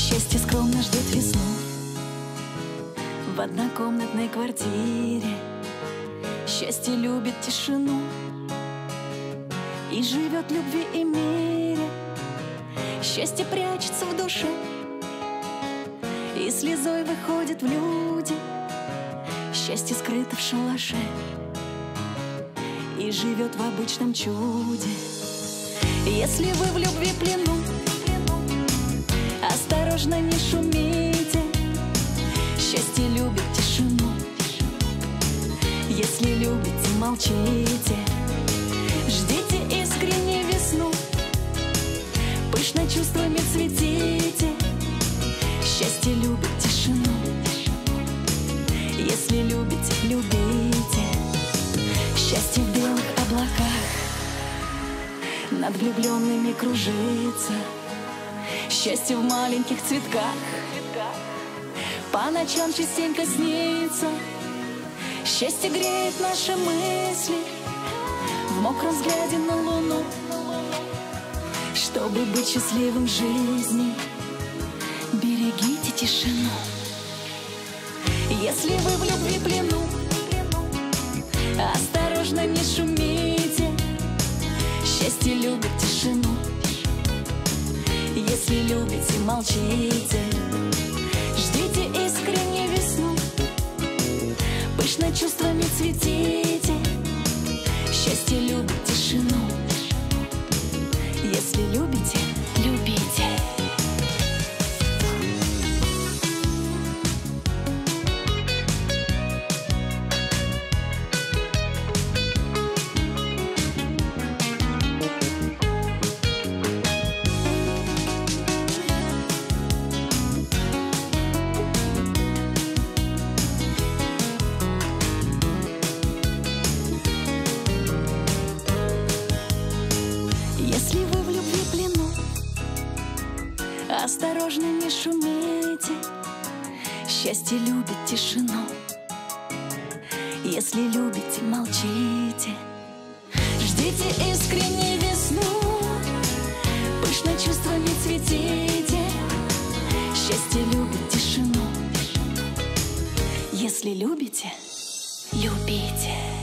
Счастье скромно ждет весну в однокомнатной квартире. Счастье любит тишину и живет в любви и мире. Счастье прячется в душе и слезой выходит в люди. Счастье скрыто в шалаше и живет в обычном чуде. Если вы в любви плену, осторожно, не шумите. Счастье любит тишину. Если любите, молчите. Ждите искренне весну, пышно чувствами цветите. Счастье любит тишину. Если любите, любите. Счастье в белых облаках над влюбленными кружится. Счастье в маленьких цветках по ночам частенько снится. Счастье греет наши мысли в мокром взгляде на луну. Чтобы быть счастливым в жизни, берегите тишину. Если вы в любви плену, осторожно, не шумите. Счастье любит тишину. Если любите, молчите. Ждите искренне весну, пышно чувствами цветите. Счастье любит тишину. Если любите, любите. Если вы в любви плену, осторожно, не шумите. Счастье любит тишину. Если любите, молчите. Ждите искренне весну, пышно чувствами цветите. Счастье любит тишину. Если любите, любите.